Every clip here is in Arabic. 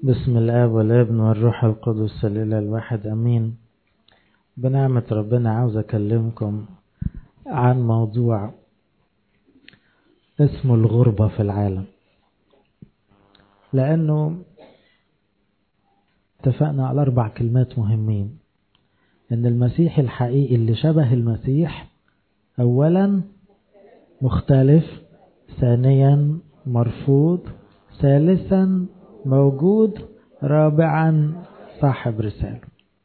بسم الآب والابن والروح القدس الإله الواحد أمين. بنعمة ربنا عاوز أكلمكم عن موضوع اسمه الغربة في العالم، لأنه اتفقنا على 4 كلمات مهمين. إن المسيح الحقيقي اللي شبه المسيح أولا مختلف، ثانيا مرفوض، ثالثا موجود، رابعا صاحب رسالة.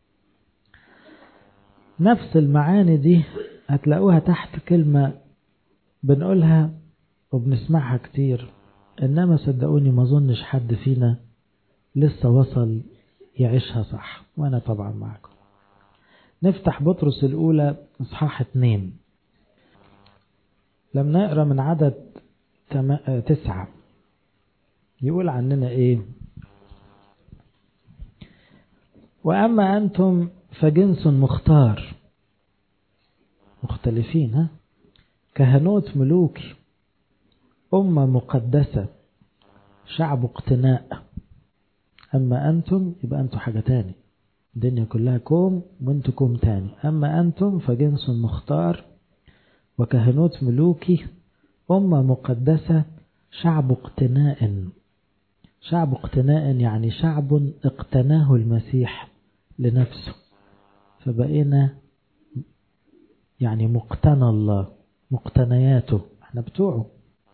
نفس المعاني دي هتلاقوها تحت كلمة بنقولها وبنسمعها كتير، إنما صدقوني ما ظنش حد فينا لسه وصل يعيشها صح، وأنا طبعا معكم. نفتح بطرس الأولى إصحاح 2. لما نقرأ من عدد 9 يقول عننا إيه؟ وأما أنتم فجنس مختار، مختلفين، كهنوت ملوكي، أمة مقدسة، شعب اقتناء. أما أنتم يبقى أنتم حاجة تاني، الدنيا كلها كوم وانتم كوم تاني. أما أنتم فجنس مختار وكهنوت ملوكي، أمة مقدسة، شعب اقتناء. شعب اقتناء يعني شعب اقتناه المسيح لنفسه، فبقينا يعني مقتنى الله، مقتنياته، احنا بتوعه.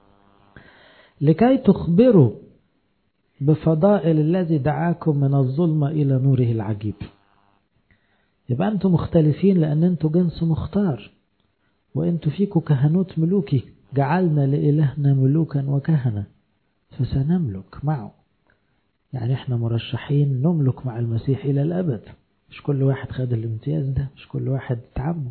لكي تخبروا بفضائل الذي دعاكم من الظلمة إلى نوره العجيب. يبقى أنتم مختلفين لأن أنتم جنس مختار، وأنتم فيكم كهنوت ملوكي، جعلنا لإلهنا ملوكا وكهنة فسنملك معه. يعني احنا مرشحين نملك مع المسيح إلى الأبد. مش كل واحد خد الامتياز ده، مش كل واحد تعمد.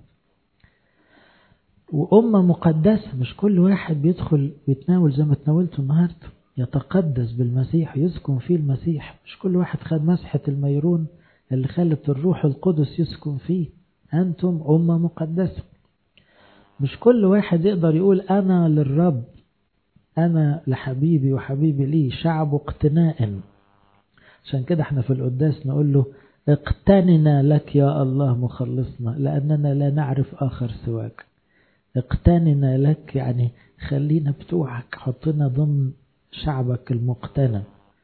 وأمة مقدسة، مش كل واحد بيدخل ويتناول زي ما تناولته النهاردة، يتقدس بالمسيح، يسكن فيه المسيح. مش كل واحد خد مسحة الميرون اللي خلت الروح القدس يسكن فيه. أنتم أمة مقدسة. مش كل واحد يقدر يقول أنا للرب، أنا لحبيبي وحبيبي لي، شعب اقتناء. عشان كده احنا في القداس نقول له اقتننا لك يا الله مخلصنا، لأننا لا نعرف آخر سواك. اقتننا لك يعني خلينا بتوعك، حطنا ضمن شعبك المقتنى.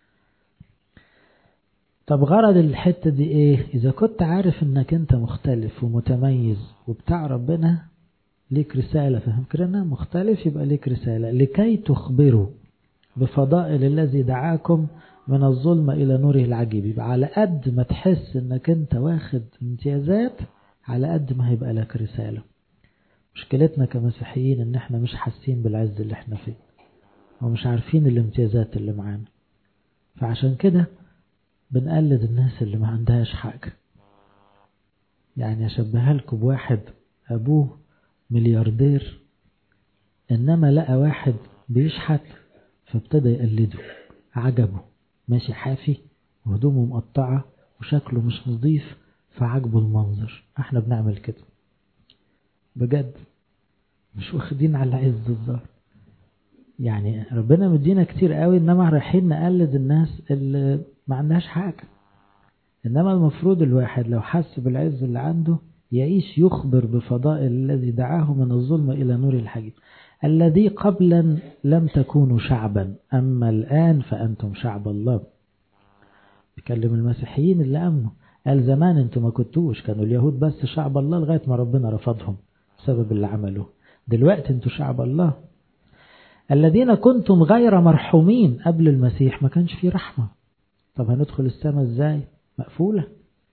طب غرض الحتة دي ايه؟ اذا كنت عارف انك انت مختلف ومتميز وبتاع ربنا، ليك رسالة. فهم كرنا مختلف يبقى ليك رسالة. لكي تخبروا بفضائل الذي دعاكم من الظلمة الى نوره العجيب. يبقى على قد ما تحس انك انت واخد امتيازات، على قد ما هيبقى لك رسالة. مشكلتنا كمسيحيين ان احنا مش حاسين بالعز اللي احنا فيه، ومش عارفين الامتيازات اللي معانا، فعشان كده بنقلد الناس اللي ما عندهاش حاجة. يعني اشبهها لكم بواحد ابوه ملياردير، انما لقى واحد بيشحت فابتدى يقلده، عجبه، ماشي حافي وهدومه مقطعة وشكله مش نظيف، فعجبه المنظر. احنا بنعمل كده بجد، مش واخدين على عز الظهر. يعني ربنا مدينا كتير قوي، انما رايحين نقلد الناس اللي ما عندهاش حاجة. انما المفروض الواحد لو حس بالعز اللي عنده يعيش يخبر بفضائل الذي دعاه من الظلمة الى نور الحقيقة، الذي قبلا لم تكونوا شعبا اما الان فانتم شعب الله. بيكلم المسيحيين اللي امنوا، قال زمان انتم ما كنتوش، كانوا اليهود بس شعب الله لغاية ما ربنا رفضهم بسبب اللي عملوه. دلوقتي انتم شعب الله. الذين كنتم غير مرحومين، قبل المسيح ما كانش فيه رحمة. طب هندخل السماء ازاي؟ مقفولة.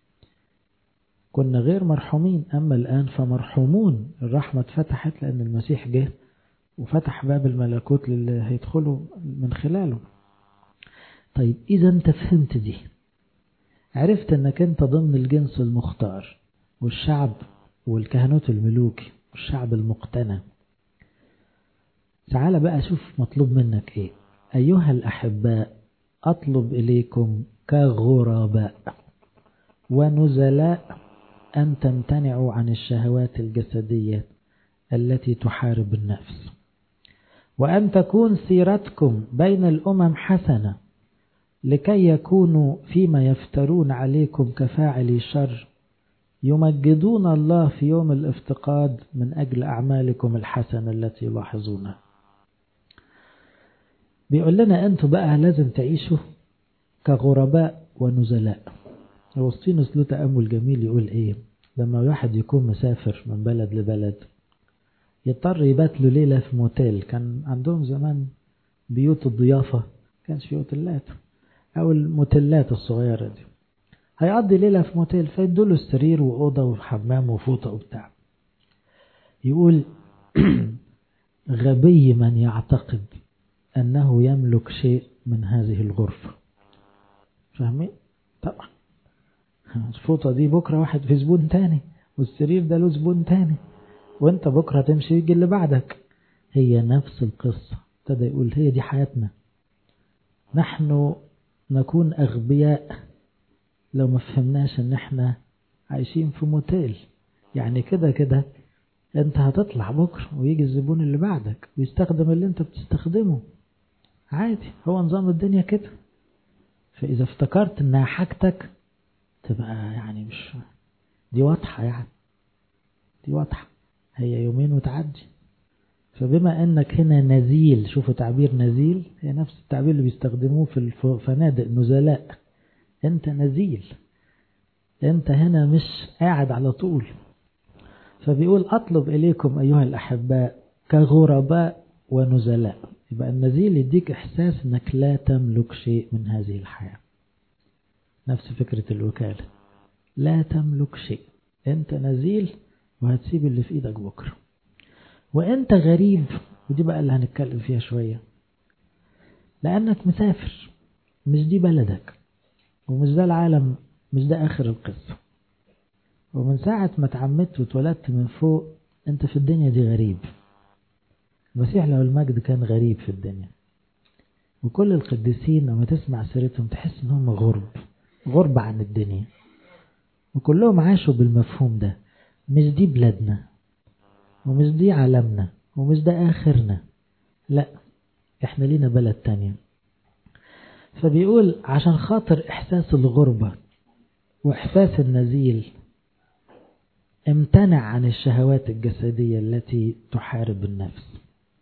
كنا غير مرحومين، أما الآن فمرحومون. الرحمة اتفتحت لأن المسيح جه وفتح باب الملكوت للي هيدخلوا من خلاله. طيب إذا انت فهمت دي، عرفت انك انت ضمن الجنس المختار والشعب والكهنوت الملوكي والشعب المقتنى. تعال بقى شوف مطلوب منك ايه. أيها الأحباء، أطلب إليكم كغرباء ونزلاء أن تمتنعوا عن الشهوات الجسدية التي تحارب النفس، وأن تكون سيرتكم بين الأمم حسنة، لكي يكونوا فيما يفترون عليكم كفاعلي شر يمجدون الله في يوم الافتقاد من أجل أعمالكم الحسنة التي يلاحظونها. بيقول لنا أنتوا بقى لازم تعيشوا كغرباء ونزلاء. أغسطينوس له تأمل جميل يقول إيه؟ لما واحد يكون مسافر من بلد لبلد يضطر يبات له ليلة في موتيل. كان عندهم زمان بيوت الضيافة، كانش في اوتيلات أو الموتيلات الصغيرة دي. هيقضي ليلة في موتيل فيدوله السرير وأوضة وحمام وفوطة وبتاع. يقول غبي من يعتقد أنه يملك شيء من هذه الغرفة. فاهمين؟ طبعا الفوطة دي بكرة واحد في زبون تاني، والسرير ده له زبون تاني، وانت بكرة تمشي يجي اللي بعدك. هي نفس القصة. ابتدى يقول هي دي حياتنا. نحن نكون أغبياء لو ما فهمناش ان احنا عايشين في موتيل. يعني كده كده انت هتطلع بكرة ويجي الزبون اللي بعدك ويستخدم اللي انت بتستخدمه عادي. هو نظام الدنيا كده. فإذا افتكرت انها حاجتك تبقى يعني مش دي واضحة، يعني دي واضحة، هي يومين وتعدي. فبما انك هنا نزيل، شوفوا تعبير نزيل هي نفس التعبير اللي بيستخدموه في الفنادق نزلاء. انت نزيل، انت هنا مش قاعد على طول. فبيقول أطلب إليكم أيها الأحباء كغرباء ونزلاء. يبقى النزيل يديك إحساس أنك لا تملك شيء من هذه الحياة. نفس فكرة الوكالة، لا تملك شيء، أنت نزيل وهتسيب اللي في إيدك بكرة. وأنت غريب، ودي بقى اللي هنتكلم فيها شوية، لأنك مسافر، مش دي بلدك ومش ده العالم، مش ده آخر القصة. ومن ساعة ما اتعمدت واتولدت من فوق انت في الدنيا دي غريب. المسيح له المجد كان غريب في الدنيا، وكل القديسين لما تسمع سيرتهم تحس انهم غرب عن الدنيا، وكلهم عاشوا بالمفهوم ده. مش دي بلادنا ومش دي عالمنا ومش ده آخرنا، لا احنا لينا بلد تانية. فبيقول عشان خاطر إحساس الغربة وإحساس النزيل امتنع عن الشهوات الجسدية التي تحارب النفس.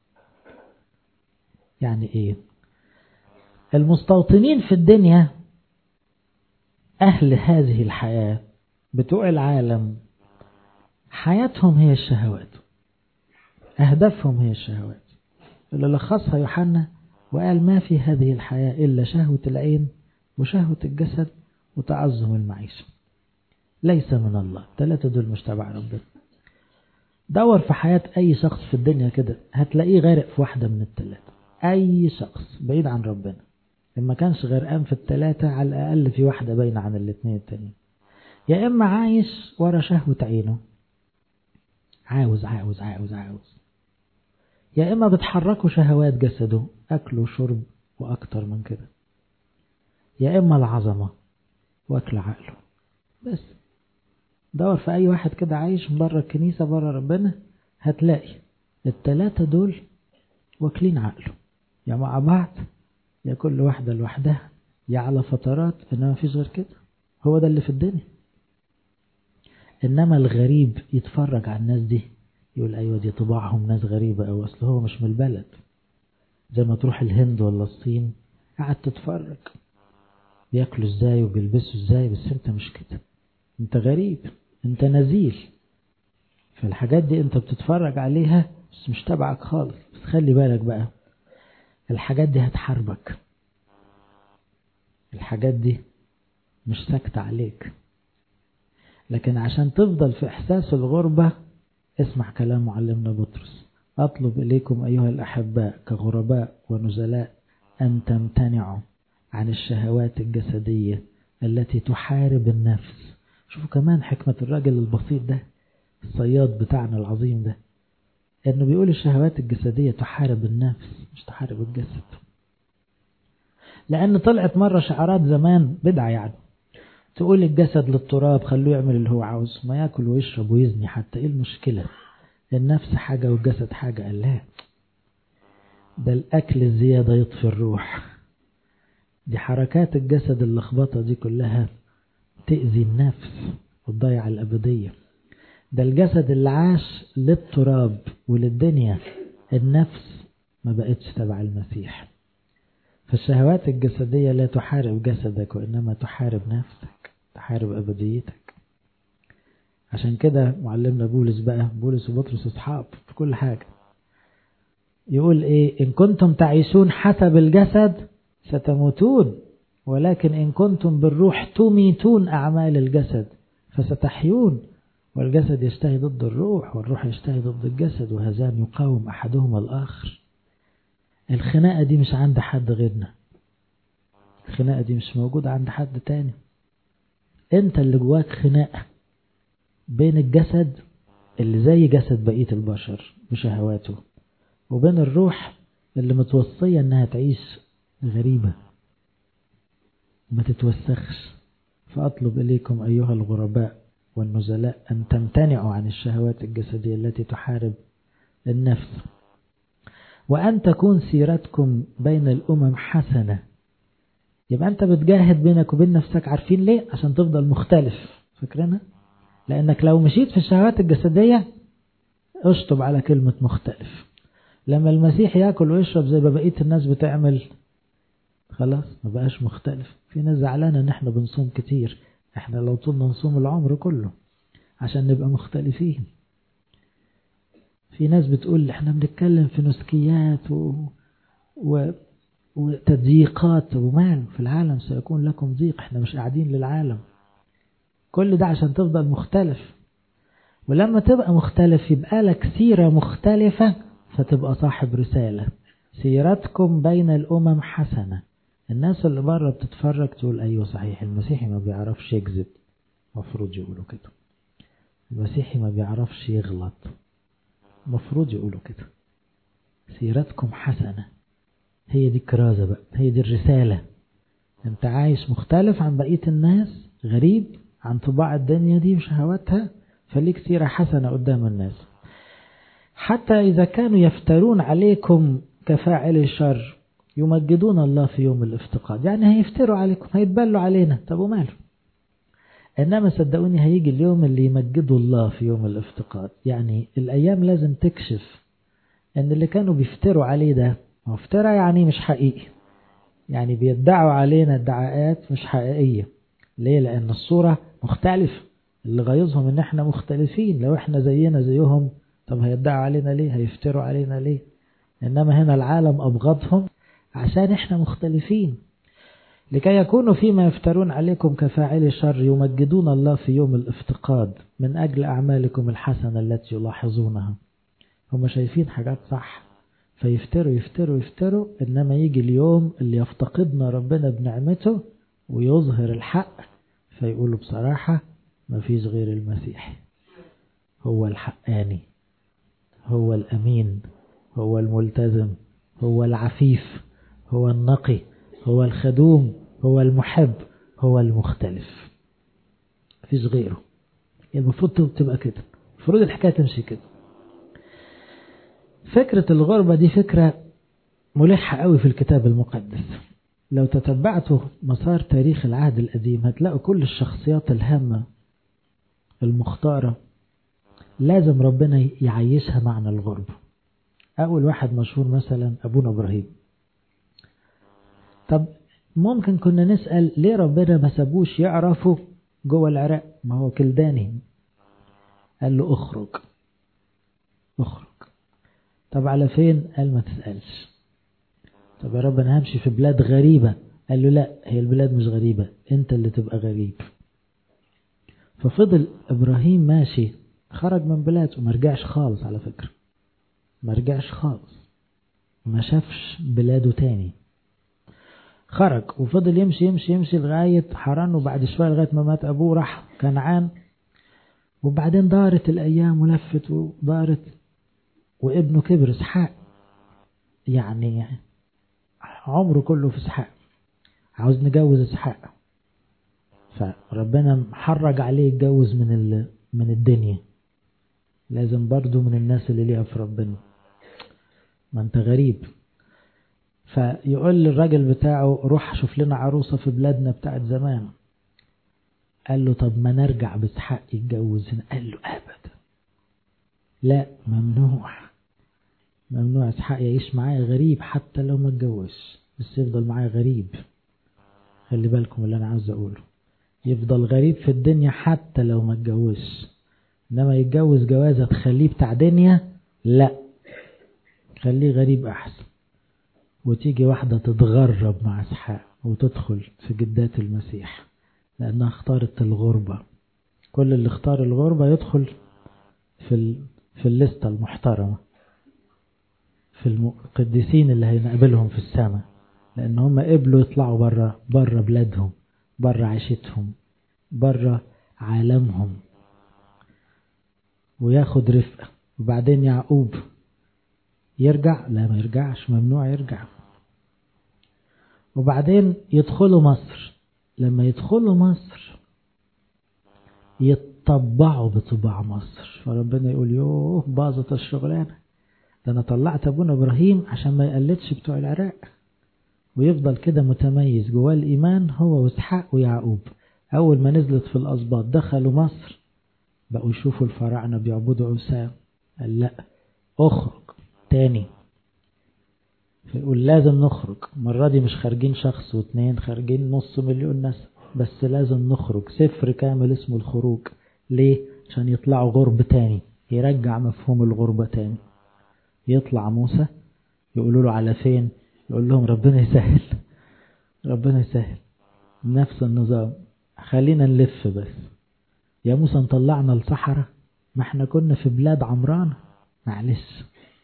يعني ايه؟ المستوطنين في الدنيا أهل هذه الحياة بتوع العالم حياتهم هي الشهوات، أهدافهم هي الشهوات، اللي لخصها يوحنا وقال ما في هذه الحياة إلا شهوة العين وشهوة الجسد وتعظم المعيشة، ليس من الله. 3 دول مش تبع ربنا. دور في حياة أي شخص في الدنيا كده هتلاقيه غارق في واحدة من ال3. أي شخص بعيد عن ربنا لما كانش غرقان في ال3 على الأقل في واحدة باينة عن ال2 التانيين. يا إما عايش ورا شهوة عينه، عاوز عاوز عاوز عاوز، يا إما بتحركه شهوات جسده، أكل وشرب وأكتر من كده، يا إما العظمة وأكل عقله. بس دور في أي واحد كده عايش بره الكنيسة بره ربنا هتلاقي ال3 دول واكلين عقله، يا مع بعض يا كل واحدة لوحدها يا على فترات، إنما مفيش غير كده. هو ده اللي في الدنيا. إنما الغريب يتفرج على الناس دي يقول أيوة دي طباعهم ناس غريبة، أو أصل هو مش من البلد. زي ما تروح الهند ولا الصين قاعد تتفرج بياكلوا ازاي وبيلبسوا ازاي، بس انت مش كده، انت غريب، انت نزيل. فالحاجات دي انت بتتفرج عليها بس مش تبعك خالص. بس خلي بالك بقى، الحاجات دي هتحاربك، الحاجات دي مش ساكتة عليك. لكن عشان تفضل في إحساس الغربة اسمع كلام معلمنا بطرس: أطلب إليكم أيها الأحباء كغرباء ونزلاء أن تمتنعوا عن الشهوات الجسدية التي تحارب النفس. شوفوا كمان حكمة الراجل البسيط ده، الصياد بتاعنا العظيم ده، إنه بيقول الشهوات الجسدية تحارب النفس مش تحارب الجسد. لأن طلعت مرة شعارات زمان بدعة، يعني تقول الجسد للتراب خلوه يعمل اللي هو عاوز، ما يأكل ويشرب ويزني حتى، إيه المشكلة؟ النفس حاجة والجسد حاجة. قال لا، ده الأكل الزيادة يطفي الروح، دي حركات الجسد اللخبطة دي كلها تأذي النفس وتضيع الأبدية. ده الجسد اللي عاش للتراب وللدنيا، النفس ما بقتش تبع المسيح. فالشهوات الجسدية لا تحارب جسدك، وإنما تحارب نفسك، تحارب أبديتك. عشان كده معلمنا بولس وبطرس أصحاب في كل حاجة. يقول إيه؟ إن كنتم تعيشون حسب الجسد ستموتون، ولكن إن كنتم بالروح تميتون أعمال الجسد فستحيون. والجسد يشتهي ضد الروح، والروح يشتهي ضد الجسد، وهذان يقاوم أحدهما الآخر. الخناقة دي مش عند حد غيرنا، الخناقة دي مش موجودة عند حد تاني. انت اللي جواك خناقة بين الجسد اللي زي جسد بقية البشر بشهواته، وبين الروح اللي متوصية انها تعيش غريبة ما تتوسخش. فأطلب إليكم أيها الغرباء والنزلاء أن تمتنعوا عن الشهوات الجسدية التي تحارب النفس، وأن تكون سيرتكم بين الأمم حسنة. يبقى أنت بتجاهد بينك وبين نفسك، عارفين ليه؟ عشان تفضل مختلف، فاكرنا؟ لأنك لو مشيت في الشهوات الجسدية اشطب على كلمة مختلف. لما المسيح يأكل ويشرب زي بقية الناس بتعمل، خلاص ما بقاش مختلف. في ناس زعلانة ان احنا بنصوم كتير، احنا لو طولنا نصوم العمر كله عشان نبقى مختلفين. في ناس بتقول احنا بنتكلم في نسكيات وتضييقات، ومال في العالم سيكون لكم ضيق، احنا مش قاعدين للعالم. كل ده عشان تفضل مختلف. ولما تبقى مختلف يبقى لك سيرة مختلفة، فتبقى صاحب رسالة. سيرتكم بين الأمم حسنة. الناس اللي بره بتتفرج تقول أيوة صحيح المسيحي ما بيعرفش يكذب، مفروض يقولوا كده. المسيحي ما بيعرفش يغلط، مفروض يقولوا كده. سيرتكم حسنة، هي دي الكرازة بقى، هي دي الرسالة. انت عايش مختلف عن بقية الناس، غريب عن طباع الدنيا دي وشهواتها، فليك سيرة حسنة قدام الناس. حتى إذا كانوا يفترون عليكم كفاعل الشر يمجدون الله في يوم الافتقاد. يعني هيفتروا عليكم، هيتبلوا علينا، طب وماله؟ إنما صدقوني هيجي اليوم اللي يمجدوا الله في يوم الافتقاد. يعني الأيام لازم تكشف إن اللي كانوا بيفتروا عليه ده مفترى، يعني مش حقيقي، يعني بيدعوا علينا ادعاءات مش حقيقية. ليه؟ لأن الصورة مختلفة. اللي غيظهم إن احنا مختلفين. لو احنا زينا زيهم طب هيدعوا علينا ليه؟ هيفتروا علينا ليه؟ إنما هنا العالم أبغضهم عشان احنا مختلفين. لكي يكونوا فيما يفترون عليكم كفاعل الشر يمجدون الله في يوم الافتقاد من أجل أعمالكم الحسنة التي يلاحظونها. هم شايفين حاجات صح فيفتروا يفتروا يفتروا، إنما يجي اليوم اللي يفتقدنا ربنا بنعمته ويظهر الحق، فيقولوا بصراحة ما فيش غير المسيح، هو الحقاني، هو الأمين، هو الملتزم، هو العفيف، هو النقي، هو الخدوم، هو المحب، هو المختلف، مفيش غيره. المفروض تبقى كده، المفروض الحكاية تمشي كده. فكرة الغربة دي فكرة ملحة قوي في الكتاب المقدس. لو تتبعتوا مسار تاريخ العهد القديم هتلاقوا كل الشخصيات الهامة المختارة لازم ربنا يعيشها معنى الغربة. أول واحد مشهور مثلا أبونا إبراهيم. طب ممكن كنا نسأل ليه ربنا ما سابوش يعرفوا جوه العراق؟ ما هو كلداني. قال له اخرج. طب على فين؟ قال ما تسألش. طب يا رب انا همشي في بلاد غريبة. قال له لا، هي البلاد مش غريبة، انت اللي تبقى غريب. ففضل ابراهيم ماشي، خرج من بلاد وما رجعش خالص. على فكرة ما رجعش خالص، ما شافش بلاده تاني. خرج وفضل يمشي يمشي يمشي لغاية حران، وبعد شوية لغاية ما مات أبوه راح كنعان. وبعدين دارت الأيام ولفت ودارت، وابنه كبر إسحاق، يعني عمره كله في إسحاق، عاوز نجوز إسحاق. فربنا محرج عليه يتجوز من الدنيا، لازم برضو من الناس اللي ليها في ربنا، ما انت غريب. فيقول للراجل بتاعه روح شوف لنا عروسة في بلادنا بتاعت زمان. قال له طب ما نرجع بإسحاق يتجوز هنا. قال له أبدا، لا، ممنوع، ممنوع إسحاق يعيش معايا غريب حتى لو ما اتجوزش، بس يفضل معايا غريب. خلي بالكم اللي أنا عاوز أقوله، يفضل غريب في الدنيا حتى لو ما اتجوزش. إنما يتجوز جوازة تخليه بتاع دنيا، لا، خليه غريب أحسن. وتيجي واحدة تتغرب مع إسحاق وتدخل في جدات المسيح لأنها اختارت الغربة. كل اللي اختار الغربة يدخل في الليستة المحترمة، في القديسين اللي هينقبلهم في السماء، لأن هم قبلوا يطلعوا بره بلادهم، بره عيشتهم، بره عالمهم، وياخد رفقة. وبعدين يعقوب يرجع؟ لا، ما يرجعش، ممنوع يرجع. وبعدين يدخلوا مصر. لما يدخلوا مصر يتطبعوا بطباع مصر، فربنا يقول يوه باظت الشغلانة، ده أنا طلعت أبونا إبراهيم عشان ما يقلدش بتوع العراق، ويفضل كده متميز جواه الإيمان هو وإسحاق ويعقوب. أول ما نزلت في الأسباط دخلوا مصر، بقوا يشوفوا الفراعنة بيعبدوا عوسام. قال لا، اخرج تاني. فيقول لازم نخرج المرة دي، مش خارجين شخص واتنين، خارجين 500,000 ناس، بس لازم نخرج. سفر كامل اسمه الخروج. ليه؟ عشان يطلعوا غرب تاني، يرجع مفهوم الغربة تاني. يطلع موسى يقولوا له على فين؟ يقول لهم ربنا يسهل، ربنا يسهل، نفس النظام، خلينا نلف بس. يا موسى نطلعنا الصحراء، ما احنا كنا في بلاد عمران، معلش.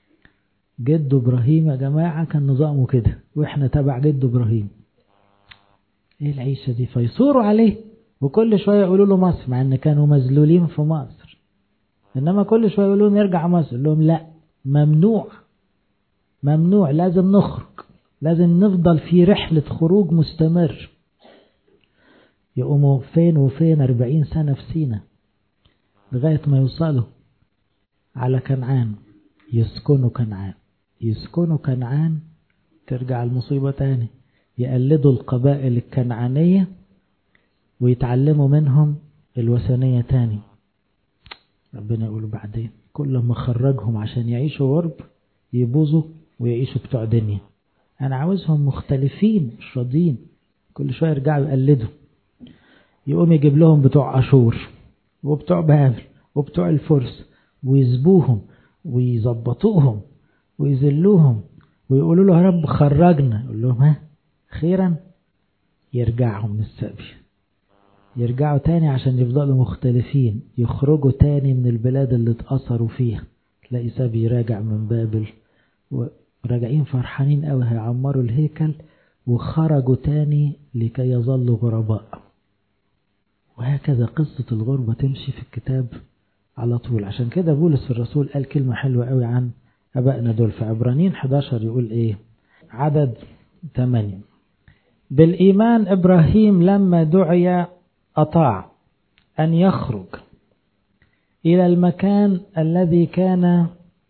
جد إبراهيم يا جماعة كان نظامه كده، واحنا تبع جد إبراهيم. ايه العيشة دي؟ فيصوروا عليه، وكل شوية يقولوا له مصر، مع ان كانوا مذلولين في مصر. انما كل شوية يقولوا نرجع مصر، لهم لا، ممنوع، ممنوع، لازم نخرج، لازم نفضل في رحلة خروج مستمر. يقوموا فين وفين 40 سنة في سينا لغاية ما يوصلوا على كنعان، يسكنوا كنعان. يسكنوا كنعان ترجع المصيبة تاني، يقلدوا القبائل الكنعانية ويتعلموا منهم الوثنية تاني. ربنا يقول بعدين كل ما خرجهم عشان يعيشوا غرب يبوظوا ويعيشوا بتوع دنيا. أنا عاوزهم مختلفين، مش راضين، كل شوية يرجعوا يقلدوا. يقوم يجيب لهم بتوع أشور وبتوع بابل وبتوع الفرس، ويزبوهم ويظبطوهم ويذلوهم، ويقولوا له يا رب خرجنا. يقول لهم ها خيرا، يرجعهم من السبي، يرجعوا تاني عشان يفضلوا مختلفين، يخرجوا تاني من البلاد اللي اتأثروا فيها. تلاقي سبي راجع من بابل وراجعين فرحانين قوي، هيعمروا الهيكل، وخرجوا تاني لكي يظلوا غرباء. وهكذا قصة الغربة تمشي في الكتاب على طول. عشان كده بولس الرسول قال كلمة حلوة قوي عن أبائنا دول في عبرانيين 11. يقول إيه؟ عدد 8: بالإيمان إبراهيم لما دعي أطاع أن يخرج إلى المكان الذي كان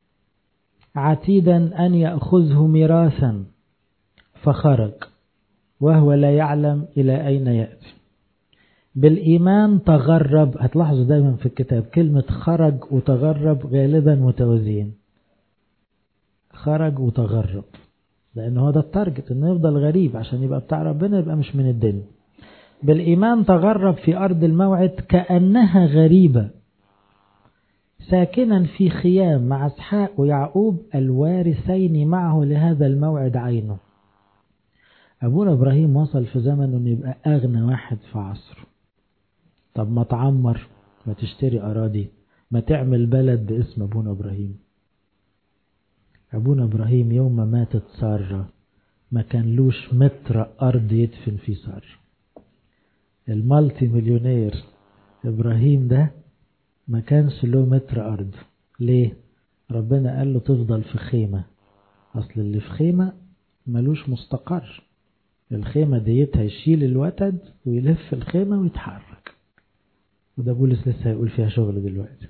عتيدا أن يأخذه ميراثا، فخرج وهو لا يعلم إلى أين يأتي. بالإيمان تغرب. هتلاحظوا دايما في الكتاب كلمة خرج وتغرب غالبا متوازيين، خرج وتغرب، لأنه هو ده التارجت، إنه يفضل غريب عشان يبقى بتاع ربنا، يبقى مش من الدنيا. بالإيمان تغرب في أرض الموعد كأنها غريبة، ساكنا في خيام مع إسحاق ويعقوب الوارثين معه لهذا الموعد عينه. أبونا إبراهيم وصل في زمنه إنه يبقى أغنى واحد في عصره. طب ما تعمر، ما تشتري أراضي، ما تعمل بلد باسم أبونا إبراهيم. أبونا إبراهيم يوم ما ماتت سارة ما كان لوش متر أرض يدفن فيه سارة. المالتي مليونير إبراهيم ده ما كانش له متر أرض. ليه؟ ربنا قال له تفضل في خيمة. أصل اللي في خيمة ملوش مستقر، الخيمة ديتها يشيل الوتد ويلف الخيمة ويتحرك. وده بولس لسه هيقول فيها شغل دلوقتي.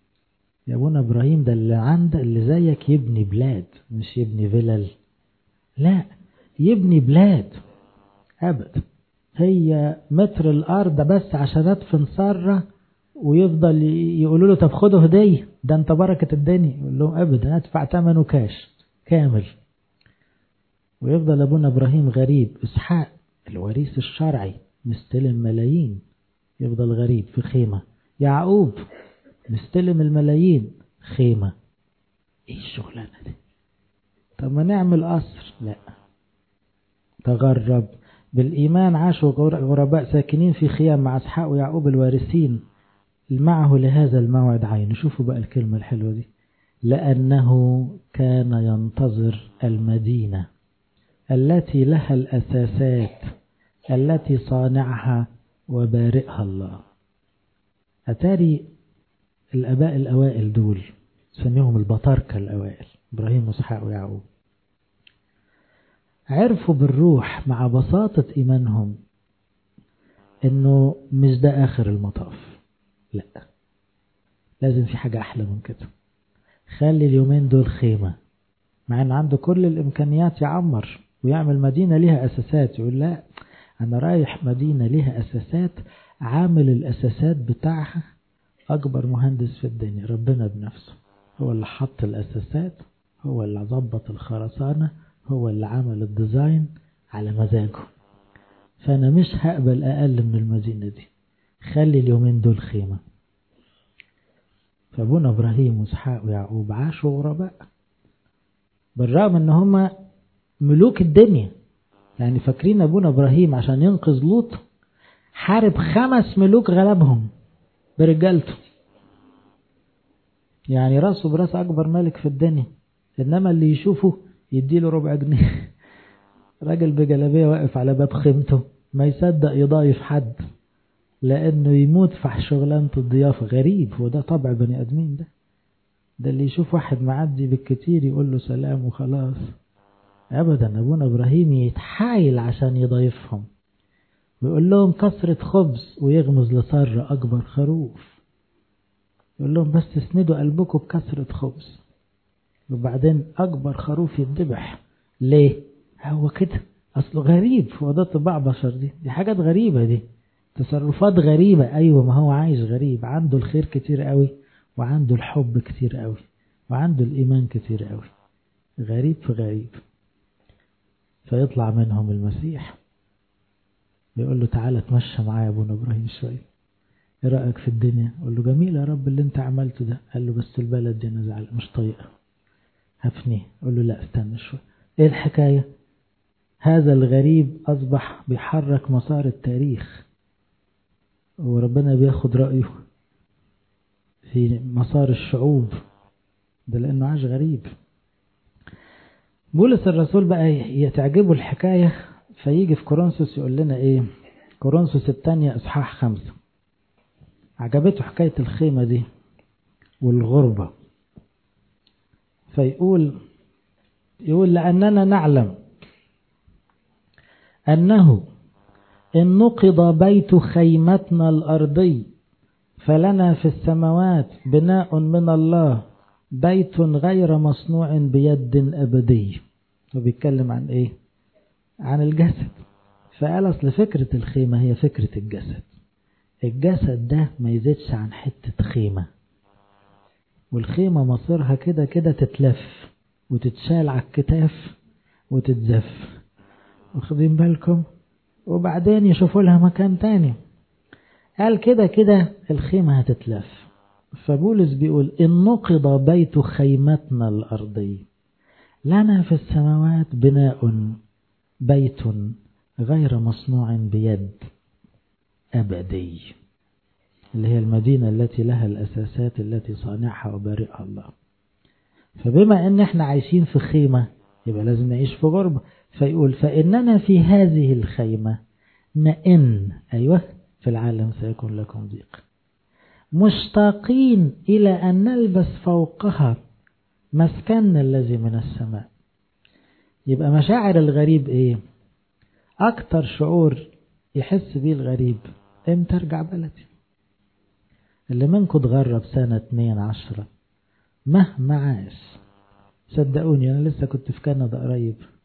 يا ابونا إبراهيم ده اللي عنده اللي زيك يبني بلاد، مش يبني فلل. لا، يبني بلاد أبدا. هي متر الأرض بس عشان أدفن سارة، ويفضل يقولوا له طب خده هدية، ده انت بركة الدنيا. يقول لهم أبدا، أدفع ثمنه كاش كامل. ويفضل أبونا إبراهيم غريب، إسحاق الوريث الشرعي مستلم ملايين، يفضل غريب في خيمة. يعقوب مستلم الملايين، خيمة. ايه الشغلانة دي؟ طب ما نعمل قصر. لا، تغرب. بالإيمان عاشوا غرباء ساكنين في خيام مع إسحاق ويعقوب الوارثين معه لهذا الموعد عين. شوفوا بقى الكلمة الحلوة دي، لأنه كان ينتظر المدينة التي لها الأساسات التي صانعها وبارئها الله. أتاري الآباء الأوائل دول سميهم البطاركة الأوائل، إبراهيم وإسحاق ويعقوب، عرفوا بالروح مع بساطة إيمانهم إنه مش ده آخر المطاف. لا، لازم في حاجة أحلى من كده. خلي اليومين دول خيمة، مع إن عنده كل الإمكانيات يعمر ويعمل مدينة لها أساسات. يقول لا، أنا رايح مدينة لها أساسات، عامل الأساسات بتاعها أكبر مهندس في الدنيا، ربنا بنفسه هو اللي حط الأساسات، هو اللي ضبط الخرسانة، هو اللي عمل الديزاين على مزاجه. فأنا مش هقبل أقل من المدينة دي. خلي اليومين دول خيمة. فابونا إبراهيم وإسحاق ويعقوب عاشوا غرباء، بالرغم ان هم ملوك الدنيا. يعني فاكرين ابونا إبراهيم عشان ينقذ لوط حارب 5 ملوك غلبهم برجالته، يعني راسه براس أكبر ملك في الدنيا، إنما اللي يشوفه يديله ربع جنيه. راجل بجلابية واقف على باب خيمته ما يصدق يضايف حد، لأنه يموت في شغلانة الضيافة. غريب، هو ده طبع بني أدمين ده اللي يشوف واحد معدي بالكتير يقول له سلام وخلاص. أبدا، أبونا إبراهيم يتحايل عشان يضيفهم ويقول لهم كسرة خبز، ويغمز لسارة أكبر خروف. يقول لهم بس اسندوا قلبكم بكسرة خبز، وبعدين أكبر خروف يتذبح. ليه؟ هو كده، أصله غريب. هو ده طباع بشر، دي حاجات غريبة، دي تصرفات غريبة. أيوة، ما هو عايش غريب، عنده الخير كتير قوي، وعنده الحب كتير قوي، وعنده الإيمان كتير قوي. غريب في غريب. فيطلع منهم المسيح بيقول له تعالى اتمشى معايا يا ابونا إبراهيم شوية، ايه رأيك في الدنيا؟ قال له جميل يا رب اللي انت عملته ده. قال له بس البلد دي انا زعل مش طايقها، هفنيه. قال له لا استنى شوية، ايه الحكاية؟ هذا الغريب أصبح بيحرك مسار التاريخ، وربنا بياخد رأيه في مسار الشعوب ده لأنه عاش غريب. بولس الرسول بقى يتعجبه الحكاية، فيجي في كورنثوس يقول لنا ايه؟ كورنثوس الثانية إصحاح 5. عجبته حكاية الخيمة دي والغربة، فيقول لأننا نعلم أنه إن نقض بيت خيمتنا الأرضي فلنا في السماوات بناء من الله، بيت غير مصنوع بيد أبدي. وبيتكلم عن إيه؟ عن الجسد. فقال أصل فكرة الخيمة هي فكرة الجسد. الجسد ده ما يزيدش عن حتة خيمة، والخيمة مصيرها كده كده تتلف وتتشال على الكتاف وتتزف، واخدين بالكم؟ وبعدين يشوفوا لها مكان تاني. قال كده كده الخيمة هتتلف. فبولس بيقول إن نقض بيت خيمتنا الأرضي لنا في السماوات بناء، بيت غير مصنوع بيد أبدي، اللي هي المدينة التي لها الأساسات التي صانعها وبارئها الله. فبما أن احنا عايشين في خيمة يبقى لازم نعيش في غربة. فيقول فإننا في هذه الخيمة نئن، أيوة، في العالم سيكون لكم ضيق، مشتاقين إلى أن نلبس فوقها مسكن الذي من السماء. يبقى مشاعر الغريب إيه؟ أكتر شعور يحس بيه الغريب إمتى أرجع بلدي. اللي منكم تغرب 1 2 10 مهما عاش، صدقوني أنا لسه كنت في كندا قريب،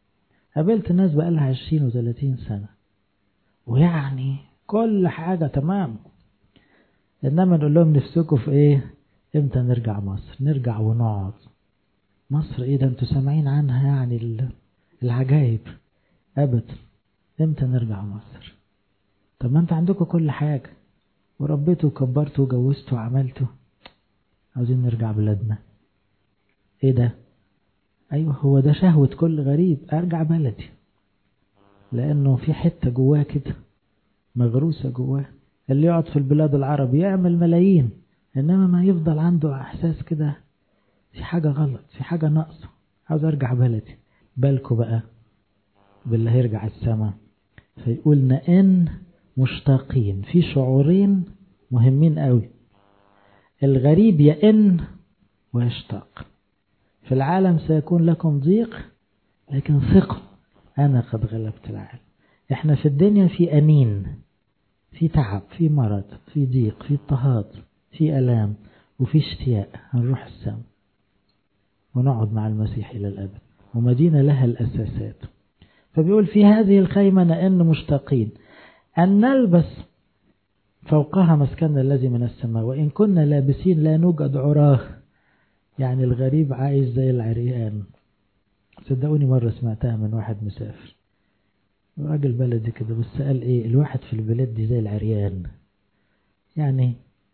قابلت ناس بقالها 20 و30 سنة ويعني كل حاجة تمام، إنما نقول لهم نفسكوا في إيه؟ إمتى نرجع مصر؟ نرجع ونقعد. مصر إيه ده؟ أنتوا سامعين عنها يعني العجائب. أبدا. إمتى نرجع مصر؟ طب ما أنت عندكوا كل حاجة وربيتوا وكبرتوا وجوزتوا وعملتوا، عاوزين نرجع بلادنا. إيه ده؟ أيوه هو ده شهوة كل غريب، أرجع بلدي، لأنه في حتة جواه كده مغروسة جواه. اللي يقعد في البلاد العرب يعمل ملايين، إنما ما يفضل عنده إحساس كده في حاجة غلط، في حاجة ناقصة، عاوز أرجع بلدي. بالكوا بقى باللي هيرجع السماء، فيقول نئن مشتاقين. في شعورين مهمين قوي. الغريب يئن ويشتاق. في العالم سيكون لكم ضيق، لكن ثقوا أنا قد غلبت العالم. احنا في الدنيا في أنين، في تعب، في مرض، في ضيق، في اضطهاد، في ألام، وفي اشتياق. هنروح السماء ونقعد مع المسيح إلى الأبد، ومدينة لها الأساسات. فبيقول في هذه الخيمة نئن مشتاقين أن نلبس فوقها مسكننا الذي من السماء، وإن كنا لابسين لا نوجد عراه. يعني الغريب عايش زي العريان. صدقوني مرة سمعتها من واحد مسافر، راجل بلدي كده، بس قال ايه الواحد في البلاد دي زي العريان. يعني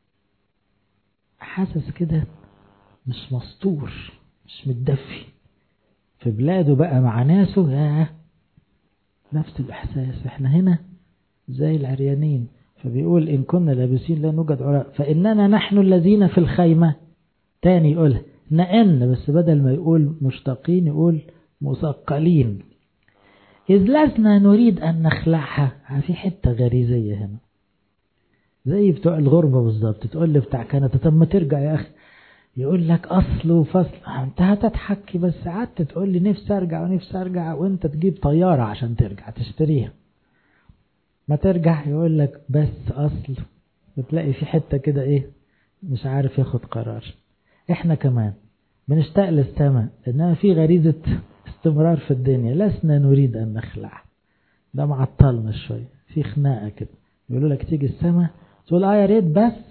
حاسس كده مش مستور، مش متدفي في بلاده بقى مع ناسه. نفس الإحساس، احنا هنا زي العريانين. فبيقول إن كنا لابسين لا نوجد عراء فإننا نحن الذين في الخيمة. تاني يقول نئن، بس بدل ما يقول مشتاقين يقول مثقلين. إذ لسنا نريد أن نخلعها. في حتة غريزية هنا زي بتوع الغربة بالظبط. تقول لي بتاع كانت طب ما ترجع يا أخي، يقول لك أصل وفصل. أنت هتتحكي بس قعدت تقول لي نفسي أرجع ونفسي أرجع، وأنت تجيب طيارة عشان ترجع تشتريها. ما ترجع يقول لك بس أصل. بتلاقي في حتة كده إيه مش عارف ياخد قرار. إحنا كمان بنشتاق للسماء، إنما في غريزة استمرار في الدنيا لسنا نريد أن نخلع. ده معطلنا شوية، في خناقة كده. يقولوا لك تيجي السماء تقول يا ريت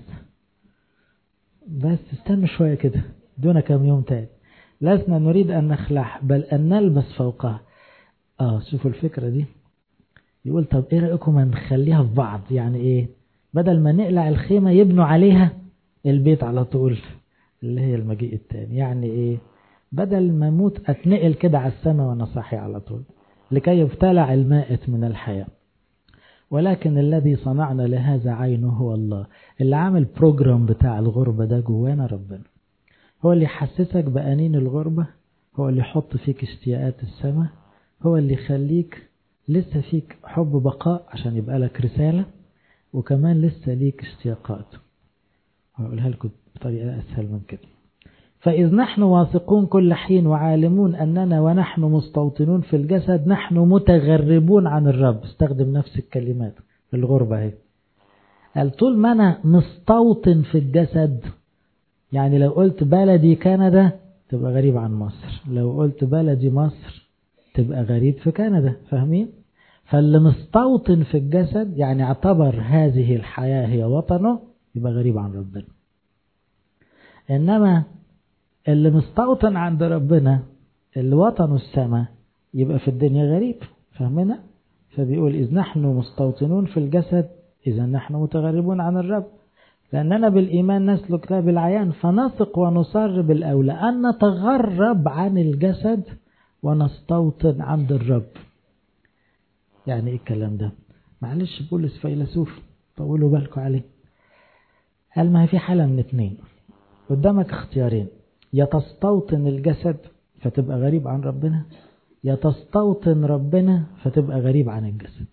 بس استنوا شوية كده دون كم يوم تاني. لسنا نريد أن نخلع بل أن نلبس فوقها. شوفوا الفكرة دي. يقول طب ايه رأيكم نخليها في بعض؟ يعني ايه؟ بدل ما نقلع الخيمة يبنوا عليها البيت على طول اللي هي المجيء التاني. يعني ايه؟ بدل ما موت اتنقل كده على السماء وانا صاحي على طول، لكي يبتلع المائت من الحياة. ولكن الذي صنعنا لهذا عينه هو الله. اللي عامل بروجرام بتاع الغربة ده جوانا ربنا. هو اللي يحسسك بأنين الغربة، هو اللي يحط فيك اشتياقات السماء، هو اللي يخليك لسه فيك حب بقاء عشان يبقى لك رسالة، وكمان لسه ليك اشتياقات. هقولها لكم بطريقة أسهل من كده. فإذ نحن واثقون كل حين وعالمون أننا ونحن مستوطنون في الجسد نحن متغربون عن الرب. استخدم نفس الكلمات في الغربة هي. قال طول ما أنا مستوطن في الجسد، يعني لو قلت بلدي كندا تبقى غريب عن مصر، لو قلت بلدي مصر تبقى غريب في كندا. فاهمين؟ فاللي مستوطن في الجسد يعني اعتبر هذه الحياة هي وطنه، يبقى غريب عن ربنا. إنما اللي مستوطن عند ربنا اللي وطنه السماء يبقى في الدنيا غريب. فاهمنا؟ فبيقول إذ نحن مستوطنون في الجسد إذا نحن متغربون عن الرب، لأننا بالإيمان نسلك لا بالعيان، فنثق ونصر بالأولى أن نتغرب عن الجسد ونستوطن عند الرب. يعني إيه الكلام ده؟ معلش بولس فيلسوف طولوا بالكم عليه. قال ما هي في حالة من اتنين، قدامك اختيارين: يا تستوطن الجسد فتبقى غريب عن ربنا، يا تستوطن ربنا فتبقى غريب عن الجسد.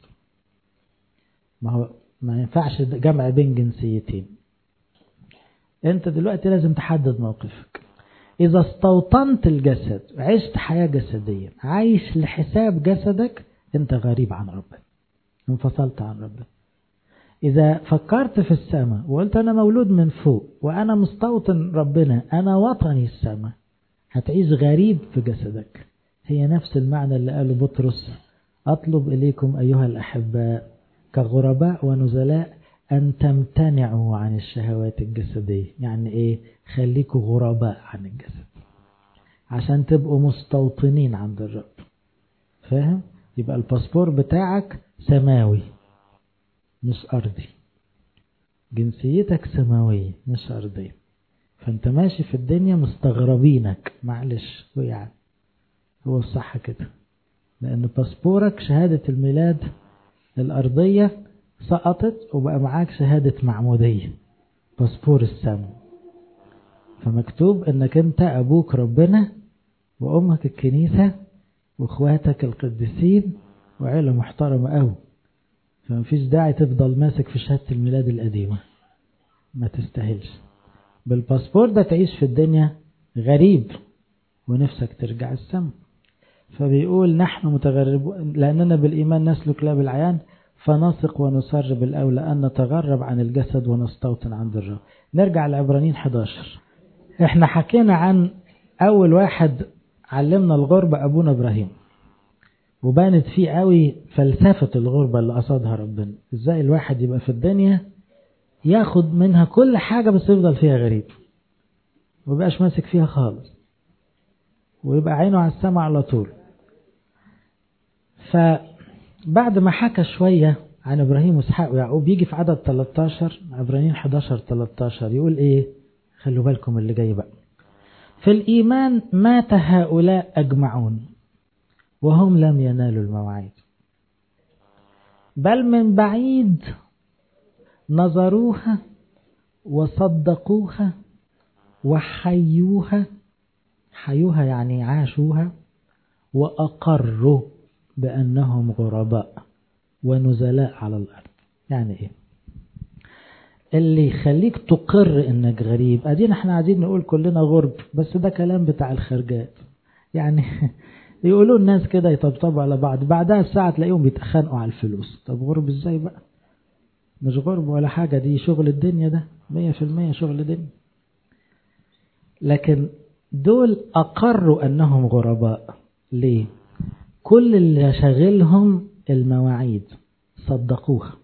ما ينفعش جمع بين جنسيتين. انت دلوقتي لازم تحدد موقفك. اذا استوطنت الجسد عشت حياة جسدية عايش لحساب جسدك، انت غريب عن ربنا، انفصلت عن ربنا. إذا فكرت في السماء وقلت أنا مولود من فوق وأنا مستوطن ربنا، أنا وطني السماء، هتعيش غريب في جسدك. هي نفس المعنى اللي قاله بطرس: أطلب إليكم أيها الأحباء كغرباء ونزلاء أن تمتنعوا عن الشهوات الجسدية. يعني إيه؟ خليكوا غرباء عن الجسد عشان تبقوا مستوطنين عند الرب. فاهم؟ يبقى الباسبور بتاعك سماوي مش أرضي، جنسيتك سماوية مش أرضية، فأنت ماشي في الدنيا مستغربينك. معلش هو الصح كده، لأن باسبورك شهادة الميلاد الأرضية سقطت وبقى معاك شهادة معمودية، باسبور السماء. فمكتوب انك انت ابوك ربنا وامك الكنيسة واخواتك القديسين وعيلة محترمة قوي. فمفيش داعي تفضل ماسك في شهادة الميلاد القديمة، ما تستاهلش. بالباسبور ده تعيش في الدنيا غريب ونفسك ترجع السماء. فبيقول نحن متغربون لأننا بالإيمان نسلك لا بالعيان، فنثق ونسر بالأولى أن نتغرب عن الجسد ونستوطن عند الرب. نرجع لعبرانيين 11. احنا حكينا عن أول واحد علمنا الغربة أبونا إبراهيم، وبانت فيه قوي فلسفة الغربة اللي قصدها ربنا. ازاي الواحد يبقى في الدنيا ياخد منها كل حاجة بس يفضل فيها غريب ويبقاش ماسك فيها خالص ويبقى عينه على السماء على طول. فبعد ما حكى شوية عن إبراهيم وإسحاق ويعقوب يجي في عدد 13 عبرانيين 11-13 يقول إيه؟ خلوا بالكم اللي جاي بقى. في الإيمان مات هؤلاء أجمعون وهم لم ينالوا المواعيد، بل من بعيد نظروها وصدقوها وحيوها. حيوها يعني عاشوها، وأقروا بأنهم غرباء ونزلاء على الأرض. يعني إيه؟ اللي يخليك تقر إنك غريب. أدينا احنا عايزين نقول كلنا غرب، بس ده كلام بتاع الخرجات. يعني يقولوا الناس كده يطبطبوا على بعض، بعدها الساعة تلاقيهم بيتخانقوا على الفلوس. طب غرب ازاي بقى؟ مش غرب ولا حاجة، دي شغل الدنيا، ده 100% شغل الدنيا. لكن دول أقروا أنهم غرباء. ليه؟ كل اللي شغلهم المواعيد صدقوها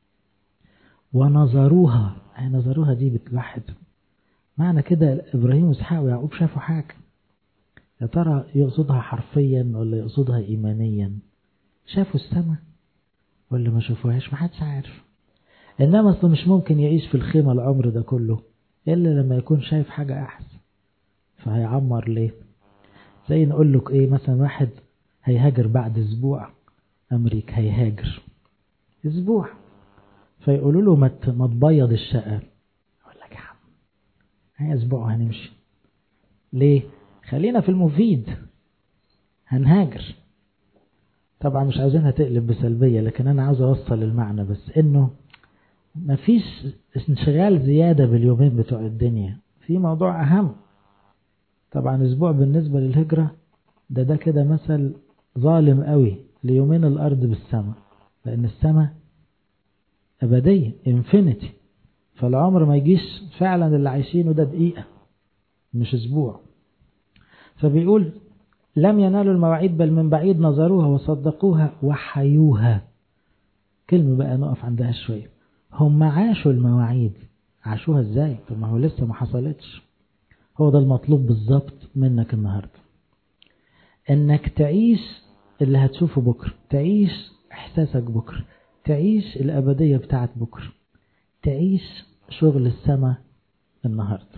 ونظروها. نظروها دي بتوحد. معنى كده إبراهيم وإسحاق ويعقوب شافوا حاجة. يا ترى يقصدها حرفيا ولا يقصدها إيمانيا؟ شافوا السماء ولا ما شافوهاش؟ ما حدش عارف. إنما أصله مش ممكن يعيش في الخيمة العمر ده كله إلا لما يكون شايف حاجة أحسن. فهيعمر ليه؟ زي نقول لك إيه، مثلا واحد هيهاجر بعد أسبوع أمريكا، هيهاجر أسبوع، فيقولوا له ما تبيض الشقة، يقول لك يا عم هي أسبوع هنمشي ليه؟ خلينا في المفيد، هنهاجر. طبعا مش عاوزينها تقلب بسلبية، لكن أنا عاوز أوصل المعنى بس إنه مفيش انشغال زيادة باليومين بتوع الدنيا، في موضوع أهم. طبعا أسبوع بالنسبة للهجرة ده كده مثل ظالم قوي ليومين الأرض بالسماء، لأن السماء أبدية انفينيتي، فالعمر ما يجيش فعلا اللي عايشينه ده دقيقة مش أسبوع. فبيقول لم ينالوا المواعيد بل من بعيد نظروها وصدقوها وحيوها. كلمة بقى نقف عندها شوية. هم عاشوا المواعيد، عاشوها ازاي؟ طب ما هو لسه ما حصلتش. هو ده المطلوب بالظبط منك النهاردة، انك تعيش اللي هتشوفه بكرة، تعيش احساسك بكرة، تعيش الابدية بتاعت بكرة، تعيش شغل السماء النهاردة،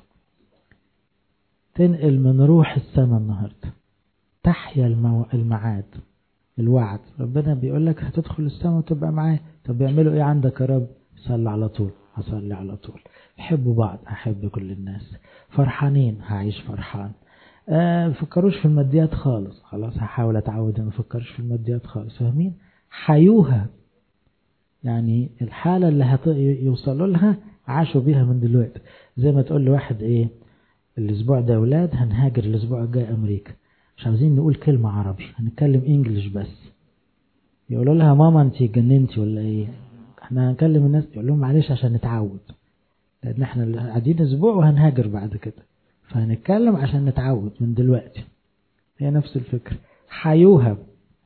تنقل من روح السماء النهاردة، تحيا المعاد الوعد. ربنا بيقول لك هتدخل السماء وتبقى معاه. طب بيعملوا ايه عندك يا رب؟ صلي على طول، هصلي على طول. حبوا بعض، هحب كل الناس. فرحانين، هعيش فرحان. فكروش في الماديات خالص، خلاص هحاول اتعود ما افكرش في الماديات خالص. فاهمين؟ حيوها يعني الحالة اللي يوصلوا لها عاشوا بيها من دلوقتي. زي ما تقول لواحد ايه، الاسبوع ده اولاد هنهاجر الاسبوع الجاي امريكا، مش عاوزين نقول كلمة عربي، هنتكلم انجليش بس. يقولوا لها ماما انت جننتي ولا ايه؟ احنا هنكلم الناس، يقول لهم معلش عشان نتعود، لان احنا قاعدين اسبوع وهنهاجر بعد كده، فهنتكلم عشان نتعود من دلوقتي. هي نفس الفكرة. حيوها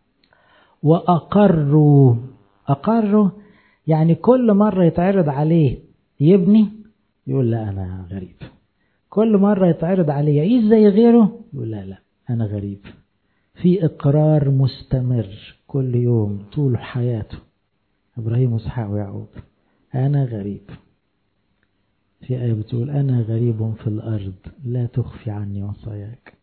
وأقروا. أقروا يعني كل مرة يتعرض عليه يبني يقول لا أنا غريب، كل مرة يتعرض عليه يعيش زي غيره يقول لا أنا غريب. في إقرار مستمر كل يوم طول حياته. إبراهيم وإسحاق ويعقوب أنا غريب. في آية بتقول أنا غريب في الأرض لا تخفي عني وصاياك.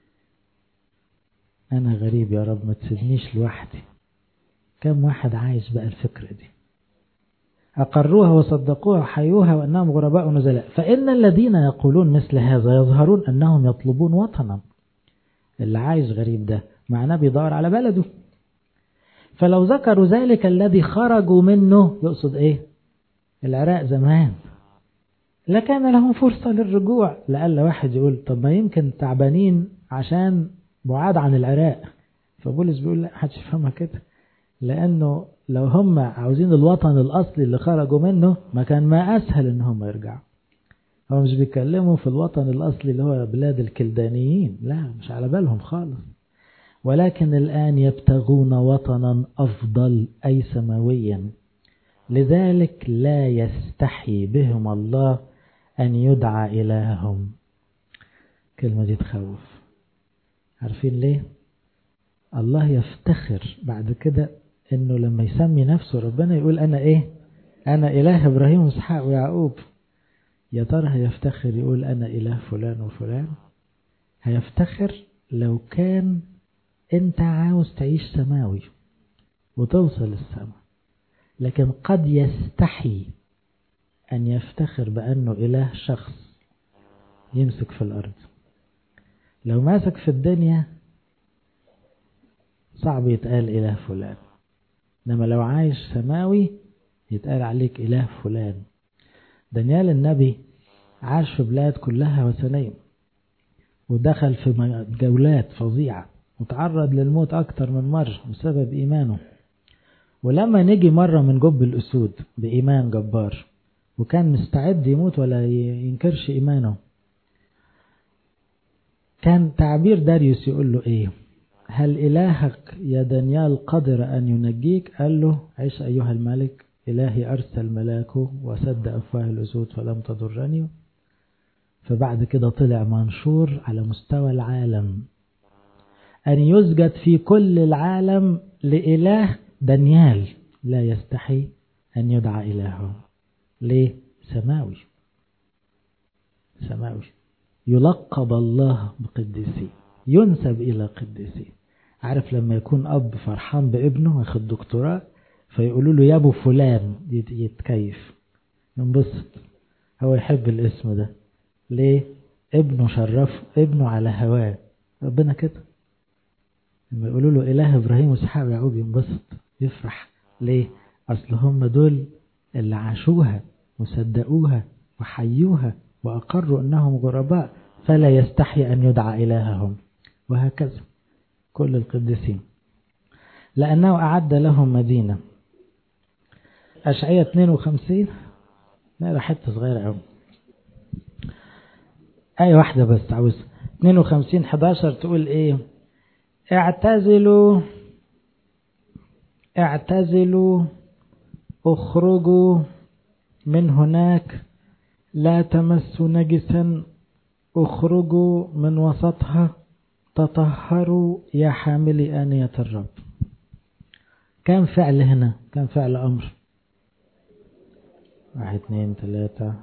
أنا غريب يا رب ما تسيبنيش لوحدي. كم واحد عايش بقى الفكرة دي؟ أقروها وصدقوها وحيوها وأنهم غرباء ونزلاء. فإن الذين يقولون مثل هذا يظهرون أنهم يطلبون وطنا. اللي عايش غريب ده معناه بيدور على بلده. فلو ذكروا ذلك الذي خرجوا منه، يقصد إيه؟ العراق زمان، لكان لهم فرصة للرجوع. لأن واحد يقول طب ما يمكن تعبانين عشان بعاد عن العراق. فبولس بيقول لا، محدش يفهمها كده، لأنه لو هم عاوزين الوطن الأصلي اللي خرجوا منه ما كان ما أسهل إن هم يرجعوا. هم مش بيتكلموا في الوطن الأصلي اللي هو بلاد الكلدانيين، لا مش على بالهم خالص. ولكن الآن يبتغون وطنا أفضل أي سماويا، لذلك لا يستحي بهم الله أن يدعى إلههم. كلمة دي تخوف. عارفين ليه؟ الله يفتخر بعد كده إنه لما يسمي نفسه ربنا يقول أنا إيه؟ أنا إله إبراهيم وإسحاق ويعقوب. يا ترى هيفتخر يقول أنا إله فلان وفلان؟ هيفتخر لو كان أنت عاوز تعيش سماوي وتوصل السماء. لكن قد يستحي أن يفتخر بأنه إله شخص يمسك في الأرض. لو ماسك في الدنيا صعب يتقال إله فلان، إنما لو عايش سماوي يتقال عليك إله فلان. دانيال النبي عاش في بلاد كلها وثنية، ودخل في جولات فظيعة وتعرض للموت أكتر من مرة بسبب إيمانه. ولما نجي مرة من جب الأسود بإيمان جبار وكان مستعد يموت ولا ينكرش إيمانه، كان تعبير داريوس يقول له إيه؟ هل إلهك يا دانيال قدر أن ينجيك؟ قال له عيش أيها الملك، إلهي أرسل ملاكه وسد أفواه الأسود فلم تضرني. فبعد كده طلع منشور على مستوى العالم أن يسجد في كل العالم لإله دانيال لا يستحي أن يدعى إلهه. ليه؟ سماوي. سماوي يلقب الله بقديسي، ينسب إلى قديسي. عارف لما يكون أب فرحان بابنه واخد دكتوراه فيقولوا له يا أبو فلان، يتكيف ينبسط. هو يحب الاسم ده. ليه؟ ابنه شرف ابنه على هواه. ربنا كده لما يقولوا له إله إبراهيم وإسحاق ويعقوب ينبسط يفرح. ليه؟ أصل هم دول اللي عاشوها وصدقوها وحيوها وأقروا أنهم غرباء، فلا يستحي أن يدعى إلههم. وهكذا كل القديسين، لأنه أعد لهم مدينة. أشعية 52 نقرأ حتة صغيرة أوي، آية واحدة بس عاوز. 52:11 تقول إيه؟ اعتزلوا اعتزلوا اخرجوا من هناك، لا تمسوا نجسا، اخرجوا من وسطها، تطهروا يا حاملي آنية الرب. كم فعل هنا؟ كم فعل أمر؟ 1 2 3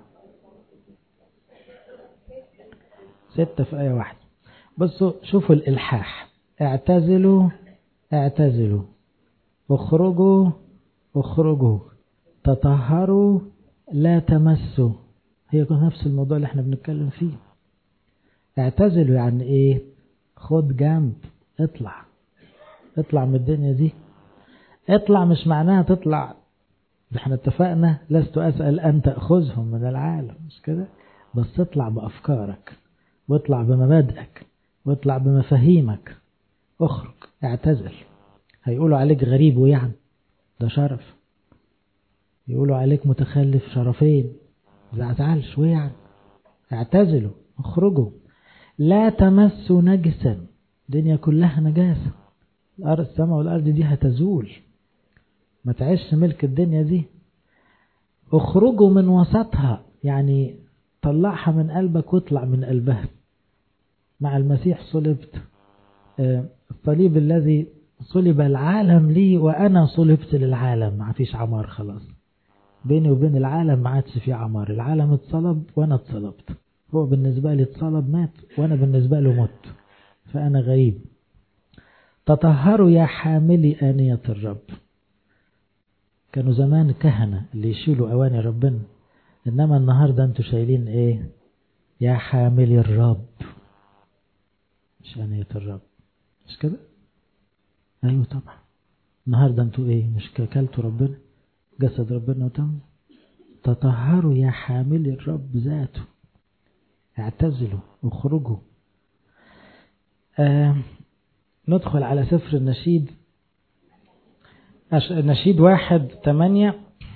6 في آية واحدة. بصوا شوفوا الإلحاح. اعتزلوا اعتزلوا اخرجوا اخرجوا تطهروا لا تمسوا. هي نفس الموضوع اللي احنا بنتكلم فيه. اعتزلوا يعني ايه؟ خد جنب، اطلع من الدنيا دي. اطلع مش معناها تطلع، احنا اتفقنا لست أسأل أن تأخذهم من العالم، مش كده؟ بس اطلع بأفكارك واطلع بمبادئك واطلع بمفاهيمك. اخرج اعتزل. هيقولوا عليك غريب ويعني ده شرف، يقولوا عليك متخلف شرفين، زعزعلش ويعني. اعتزلوا اخرجوا لا تمسوا نجسا. الدنيا كلها نجاسة، السماء والأرض دي هتزول، ما تعيش ملك الدنيا دي. اخرجوا من وسطها، يعني طلعها من قلبك واطلع من قلبها. مع المسيح صلبت، الصليب الذي صلب العالم لي وأنا صلبت للعالم. ما فيش عمار خلاص بيني وبين العالم، ما عادش في عمار. العالم اتصلب وأنا اتصلبت. هو بالنسبة لي اتصلب مات، وأنا بالنسبة له مت، فأنا غريب. تطهروا يا حاملي آنية الرب. كانوا زمان كهنة اللي يشيلوا أواني ربنا، إنما النهاردة أنتوا شايلين إيه؟ يا حاملي الرب، مش آنية الرب، مش كده؟ أيوة طبعا. النهاردة أنتوا إيه؟ مش كلتوا ربنا، جسد ربنا وتم. تطهروا يا حاملي الرب ذاته، اعتزلوا واخرجوا. ندخل على سفر النشيد. نشيد 1:8.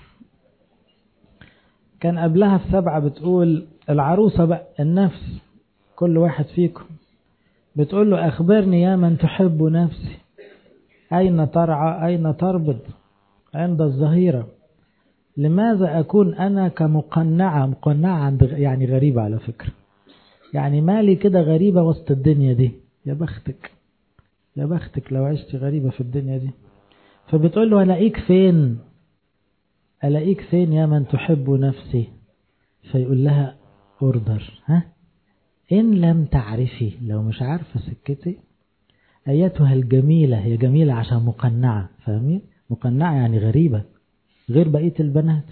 كان قبلها في 7 بتقول العروسة بقى النفس، كل واحد فيكم بتقول له أخبرني يا من تحب نفسي، أين ترعى أين تربض عند الظهيرة؟ لماذا أكون أنا كمقنعة؟ مقنعة يعني غريبة على فكرة، يعني مالي كده غريبة وسط الدنيا دي. يا بختك، يا بختك لو عشت غريبة في الدنيا دي. فبتقول له ألاقيك فين؟ ألاقيك فين يا من تحب نفسي؟ فيقول لها أوردر، إن لم تعرفي، لو مش عارفة سكتي، أيتها الجميلة. هي جميلة عشان مقنعة، فاهمين؟ مقنعة يعني غريبة غير بقية البنات،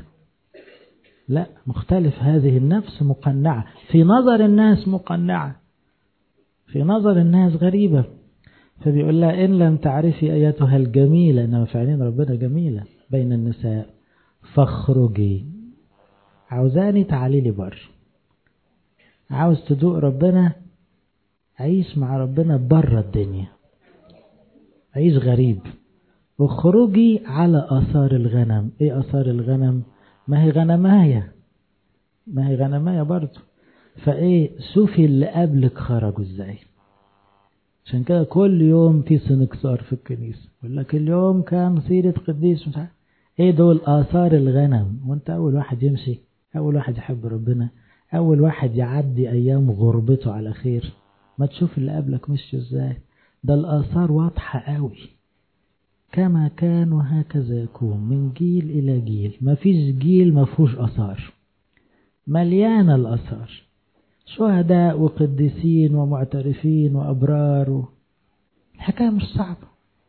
لا مختلف. هذه النفس مقنعة في نظر الناس، مقنعة في نظر الناس غريبة. فبيقول لها إن لم تعرفي أيتها الجميلة، إنما فعلين ربنا جميلة بين النساء، فاخرجي. عاوزاني تعالي لي بر، عاوز تدوق ربنا، عيش مع ربنا بره الدنيا، عيش غريب. اخرجي على آثار الغنم. ايه آثار الغنم؟ ما هي غنماية، ما هي غنماية برضو. فايه، شوفي اللي قبلك خرجوا ازاي. عشان كده كل يوم في سنكسار في الكنيسة، يقول لك اليوم كان سيرة قديس مش عارف ايه. دول آثار الغنم، وانت اول واحد يمشي، اول واحد يحب ربنا، اول واحد يعدي ايام غربته على خير. ما تشوف اللي قبلك مشي ازاي. ده الآثار واضحة قوي، كما كان وهكذا يكون من جيل إلى جيل. ما فيش جيل ما فيهوش آثار، مليانة الآثار، شهداء وقديسين ومعترفين وأبرار. الحكاية مش صعبة،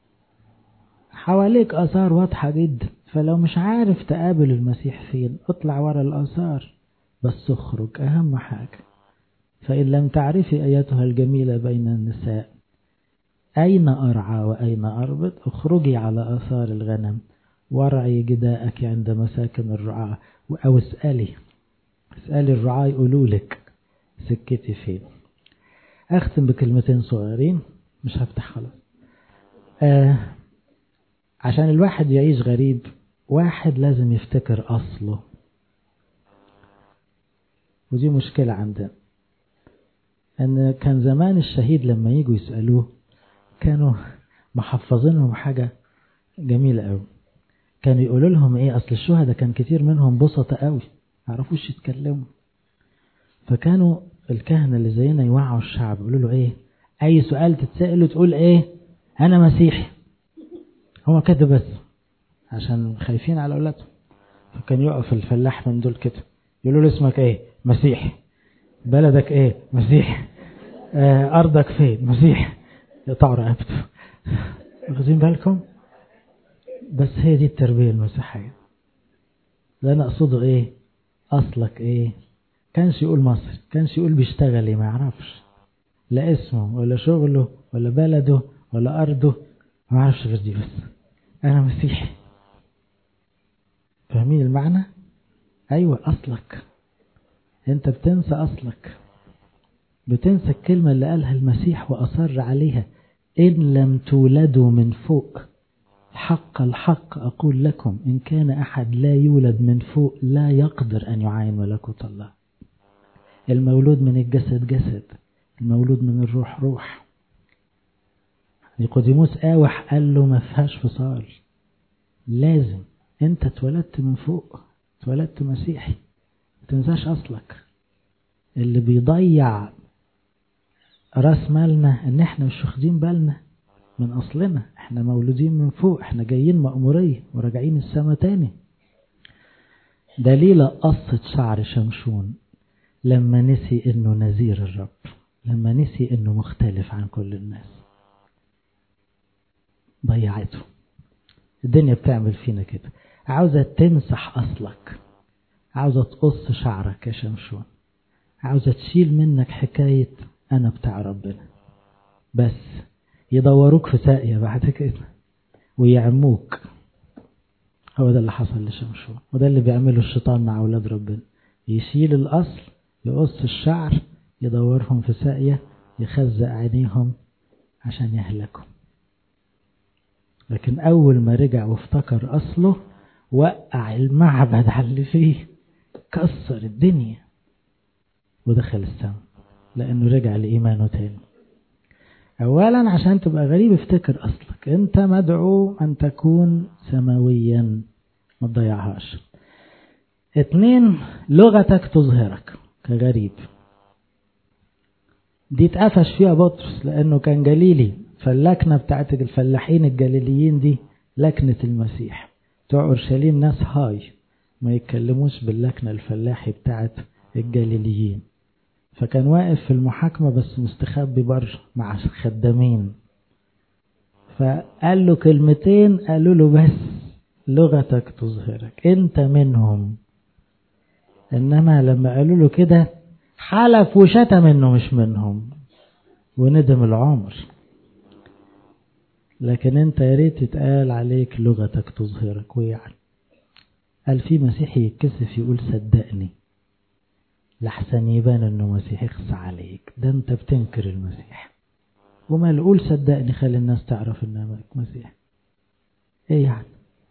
حواليك آثار واضحة جدا. فلو مش عارف تقابل المسيح فين، اطلع ورا الآثار بس اخرج، أهم حاجة. فإن لم تعرفي أيتها الجميلة بين النساء، أين أرعى وأين أربط؟ اخرجي على آثار الغنم، وارعي جداءك عند مساكن الرعاة. أو اسألي الرعاة يقولوا لك سكتي فين. أختم بكلمتين صغيرين، مش هفتح خلاص. عشان الواحد يعيش غريب، واحد لازم يفتكر أصله، ودي مشكلة عندنا. أن كان زمان الشهيد لما يجوا يسألوه كانوا محفظينهم حاجة جميلة قوي. كانوا يقولوا لهم ايه، اصل الشهداء كان كتير منهم بسطة قوي، معرفوش يتكلموا. فكانوا الكهنة اللي زينا يوعوا الشعب، يقولوا له ايه، اي سؤال تتسأله تقول ايه، انا مسيحي. هو كده بس عشان خايفين على اولادهم. فكان يقف الفلاح من دول كده يقولوا له اسمك ايه، مسيحي. بلدك ايه، مسيحي. ارضك فين، مسيحي. يقطعوا رقبته. واخدين بالكم؟ بس هي دي التربية المسيحية. لا انا اقصده ايه، اصلك ايه. كانش يقول مصر، كانش يقول بيشتغل ايه، ما يعرفش لا اسمه ولا شغله ولا بلده ولا ارضه، ما يعرفش غير دي بس، انا مسيحي. فاهمين المعنى؟ ايوه اصلك. انت بتنسى اصلك، بتنسى الكلمة اللي قالها المسيح واصر عليها، ان لم تولدوا من فوق. حق الحق أقول لكم إن كان أحد لا يولد من فوق لا يقدر أن يعاين ملكوت الله. المولود من الجسد جسد، المولود من الروح روح. نيقوديموس قاوح قال له ما فيهاش فصال، لازم انت اتولدت من فوق، اتولدت مسيحي، ما تنساش اصلك. اللي بيضيع راس مالنا ان احنا مش واخدين بالنا من اصلنا. احنا مولودين من فوق، احنا جايين مأمورية وراجعين السما تاني. دليل قصة شعر شمشون لما نسي انه نذير الرب، لما نسي انه مختلف عن كل الناس، ضيعته. الدنيا بتعمل فينا كده، عاوزة تمسح اصلك، عاوزة تقص شعرك يا شمشون، عاوزة تشيل منك حكاية انا بتاع ربنا، بس يدوروك في ساقية بعد كده ويعموك. هو ده اللي حصل لشمشون، وده اللي بيعمله الشيطان مع أولاد ربنا، يشيل الأصل، يقص الشعر، يدورهم في ساقية، يخزق عينيهم عشان يهلكهم. لكن أول ما رجع وافتكر أصله وقع المعبد على اللي فيه، كسر الدنيا ودخل السماء، لأنه رجع لإيمانه تاني. أولا عشان تبقى غريب افتكر أصلك، أنت مدعو أن تكون سماويا، ما تضيعهاش. 2 لغتك تظهرك كغريب. دي اتقفش فيها بطرس لأنه كان جليلي، فاللكنة بتاعت الفلاحين الجليليين دي لكنة المسيح. بتوع أورشليم ناس هاي ما يتكلموش باللكنة الفلاحي بتاعت الجليليين، فكان واقف في المحاكمة بس مستخبي بره مع خدامين، فقال له كلمتين قالوا له بس لغتك تظهرك، انت منهم. انما لما قالوا له كده حلف وشتم انه مش منهم وندم العمر. لكن انت يا ريت يتقال عليك لغتك تظهرك. ويعني قال في مسيحي يتكسف يقول صدقني لحسن يبان انه مسيحي، يخص عليك، ده انت بتنكر المسيح. وما نقول صدقني خلي الناس تعرف انه مسيحي. ايه يعني؟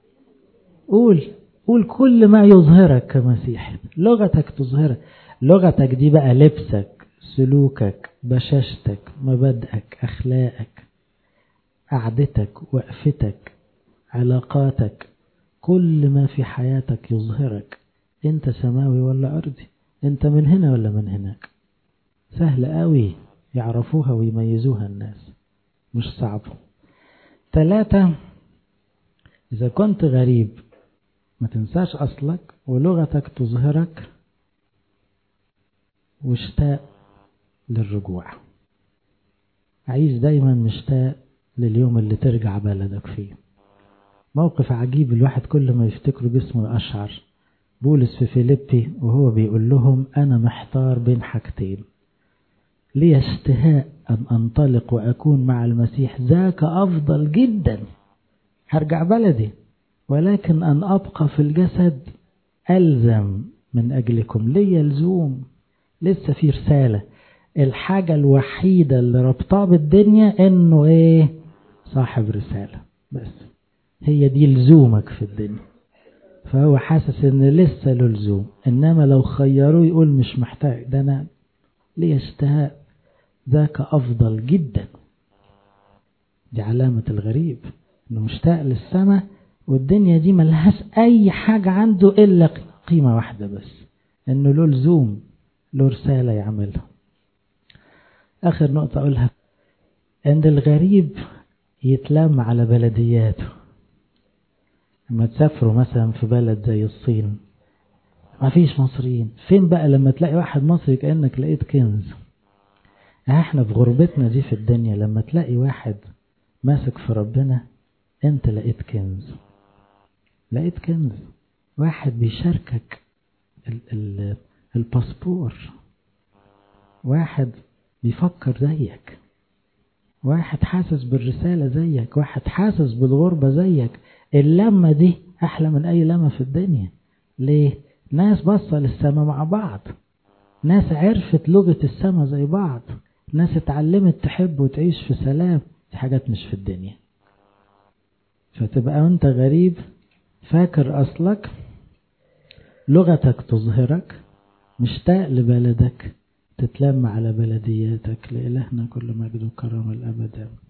قول كل ما يظهرك كمسيحي، لغتك تظهرك. لغتك دي بقى لبسك، سلوكك، بشاشتك، مبادئك، اخلاقك، قعدتك، وقفتك، علاقاتك، كل ما في حياتك يظهرك انت سماوي ولا ارضي، انت من هنا ولا من هناك. سهل قوي يعرفوها ويميزوها الناس، مش صعب. 3 إذا كنت غريب ما تنساش أصلك ولغتك تظهرك، واشتاق للرجوع. عايز دايما مشتاق لليوم اللي ترجع بلدك فيه. موقف عجيب الواحد كل ما يفتكره جسمه أشعر. بولس في فيليبي وهو بيقول لهم أنا محتار بين حاجتين، لي اشتهاء أن أنطلق وأكون مع المسيح، ذاك أفضل جدا، هرجع بلدي، ولكن أن أبقى في الجسد ألزم من أجلكم، لي لزوم، لسه في رسالة. الحاجة الوحيدة اللي ربطها بالدنيا إنه إيه؟ صاحب رسالة، بس هي دي لزومك في الدنيا. فهو حاسس إن لسه له لزوم، إنما لو خيروه يقول مش محتاج، ده أنا لي اشتهاء، ذاك أفضل جدا. دي علامة الغريب، إنه مشتاق للسماء والدنيا دي ملهاش أي حاجة عنده إلا قيمة واحدة بس، إنه له لزوم، له رسالة يعملها. آخر نقطة أقولها، عند الغريب يتلم على بلدياته. لما تسافروا مثلا في بلد زي الصين ما فيش مصريين، فين بقى لما تلاقي واحد مصري كأنك لقيت كنز. احنا في غربتنا دي في الدنيا لما تلاقي واحد ماسك في ربنا انت لقيت كنز، لقيت كنز. واحد بيشاركك الباسبور، واحد بيفكر زيك، واحد حاسس بالرسالة زيك، واحد حاسس بالغربة زيك. اللمة دي أحلى من أي لمة في الدنيا. ليه؟ ناس بصة للسماء مع بعض، ناس عرفت لغة السماء زي بعض، ناس اتعلمت تحب وتعيش في سلام. دي حاجات مش في الدنيا. فتبقى أنت غريب فاكر أصلك، لغتك تظهرك، مشتاق لبلدك، تتلم على بلدياتك. لإلهنا كل مجد وكرم الأبد.